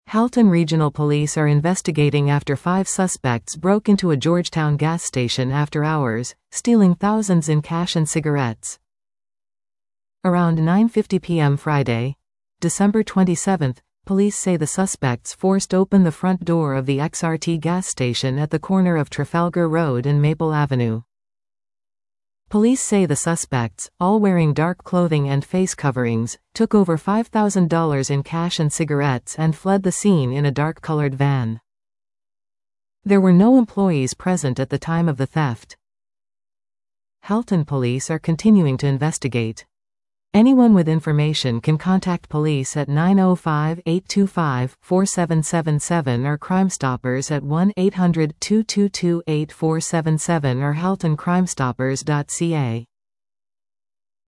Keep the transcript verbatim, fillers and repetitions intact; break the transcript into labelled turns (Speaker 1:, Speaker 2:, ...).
Speaker 1: Halton Regional Police are investigating after five suspects broke into a Georgetown gas station after hours, stealing thousands in cash and cigarettes. Around nine fifty p m Friday, December twenty-seventh, police say the suspects forced open the front door of the X R T gas station at the corner of Trafalgar Road and Maple Avenue. Police say the suspects, all wearing dark clothing and face coverings, took over five thousand dollars in cash and cigarettes and fled the scene in a dark-colored van. There were no employees present at the time of the theft. Halton police are continuing to investigate. Anyone with information can contact police at nine oh five, eight two five, four seven seven seven or Crime Stoppers at one eight hundred, two two two, eight four seven seven or halton crime stoppers dot c a.